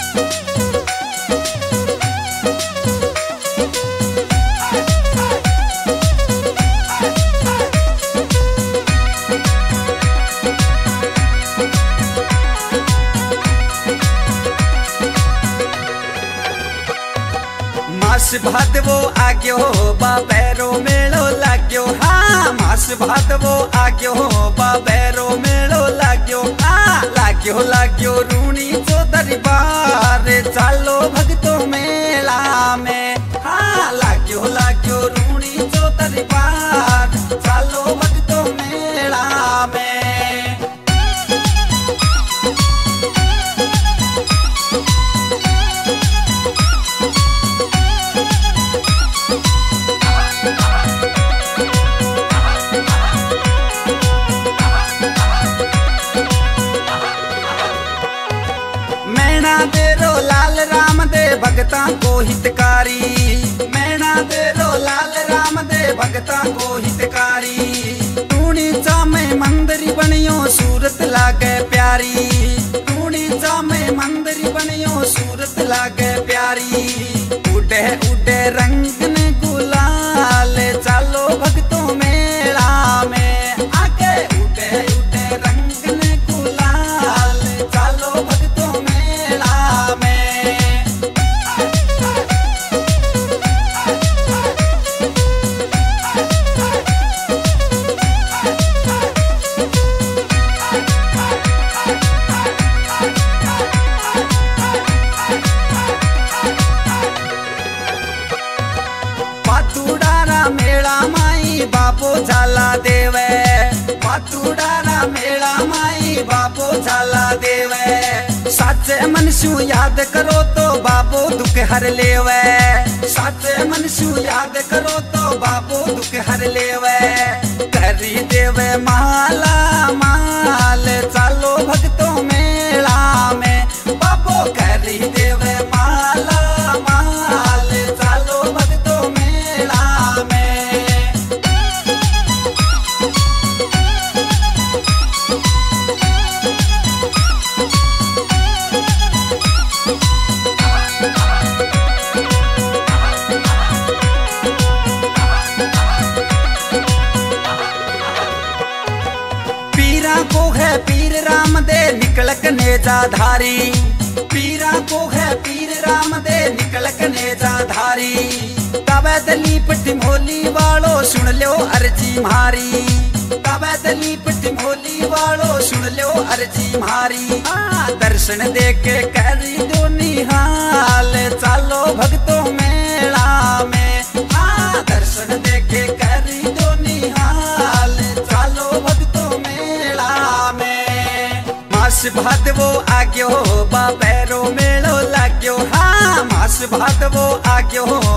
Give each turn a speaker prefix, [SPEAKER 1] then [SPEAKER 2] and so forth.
[SPEAKER 1] मास भादवो आग्यो बाबेरो मेलो लाग्यो। हाँ मास भादवो आग्यो बाबेरो मेलो लाग्यो। हाँ लाग्यो लाग्यो रूणी चौधरी बार चालो भगतो मेला में। हाँ लाग्यो लाग्यो रूणी चौधरी बार चालो भगतो मेला में। मैना देरो लाल राम दे भगता को हितकारी। मैना देरो लाल राम दे भगता को हितकारी। टूणी चामे मंदिर बनियो सूरत लागे प्यारी। टूणी चामे मंदिर बनियो सूरत लागे प्यारी। उड़े उड़े रंग ने गुलाल चालो भगतों मेला में। आगे उड़े उड़े रंग ने गुलाल चालो भगतों मेला में। पातुडारा मेला माई बापो झाला देवे। पातुडारा मेला माई बापो झाला देवे। साचे मनसू याद करो तो बापो दुख हर लेवे। साचे मनसू याद करो तो बापो दुख हर लेवे। करी देवे माला माल चालो भगतों मेला में। बापो करी देवे माला माल चालो भगतों मेला में। पीरा को है पीर राम दे निकलक नेजाधारी। पीरा को है पीर राम दे निकलक नेजाधारी। तबे दलीप टिमोली वालो सुन लो अर्जी मारी। तबे दलीप टिमोली वालो सुन लो अर्जी मारी। दर्शन दे के करी दो निहाल चालो भगतों मेला में। दर्शन दे के करी दो निहाल चालो भगतों मेला में। मास भादवो आग्यो बाबेरो मेलो लाग्यो। हाँ मास भादवो आग्यो